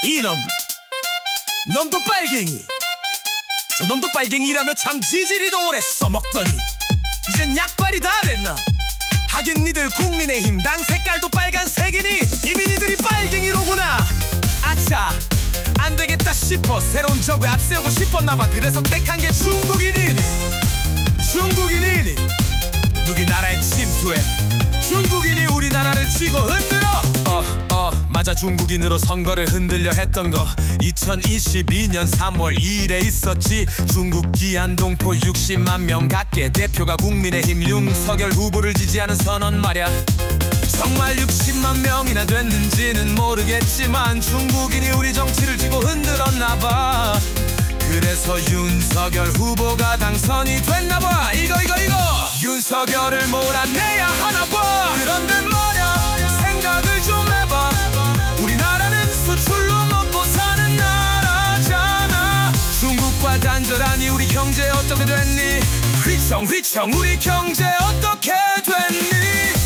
이놈 놈도 빨갱이 저놈도 빨갱이라며 참 지지리도 오래 써먹더니 이젠 약발이 다 됐나. 하긴 니들 국민의힘 당 색깔도 빨간색이니 이미 니들이 빨갱이로구나. 아차 안되겠다 싶어 새로운 적을 앞세우고 싶었나봐. 그래서 택한 게 중국인이니. 중국인이니 누기 나라에 침투해 중국인이 우리나라를 쥐고 흔들어. 맞아 중국인으로 선거를 흔들려 했던 거 2022년 3월 2일에 있었지. 중국 기안동포 60만 명 갖게 대표가 국민의힘 윤석열 후보를 지지하는 선언 말야. 정말 60만 명이나 됐는지는 모르겠지만 중국인이 우리 정치를 쥐고 흔들었나봐. 그래서 윤석열 후보가 당선이 됐나봐. 이거 윤석열을 몰아내야 하나봐. 그런데 말야 생각을 좀 해봐. 우리나라는 수출로 먹고 사는 나라잖아. 중국과 단절하니 우리 경제 어떻게 됐니? 휘청 우리 경제 어떻게 됐니?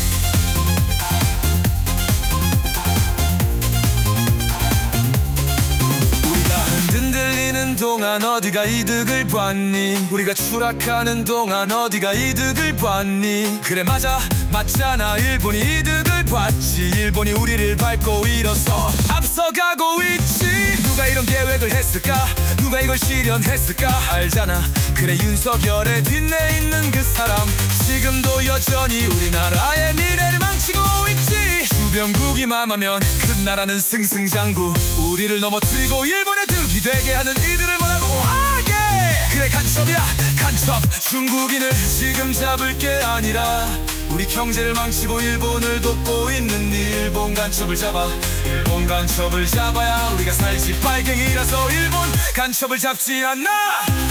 흔들리는 동안 어디가 이득을 봤니? 우리가 추락하는 동안 어디가 이득을 봤니? 그래 맞잖아 일본이 이득을 봤지. 일본이 우리를 밟고 일어서 앞서가고 있지. 누가 이런 계획을 했을까? 누가 이걸 실현했을까? 알잖아 그래 윤석열의 뒷내 있는 그 사람 지금도 여전히 우리나라의 미래를 망치고 있지. 주변국이 맘하면 큰 나라는 승승장구 우리를 넘어뜨리고 일본의 득이 되게 하는 이들을 뭐라고 하게. 그래 간첩이야 간첩. 중국인을 지금 잡을 게 아니라 우리 경제를 망치고 일본을 돕고 있는 일본 간첩을 잡아. 일본 간첩을 잡아야 우리가 살지. 빨갱이라서 일본 간첩을 잡지 않나.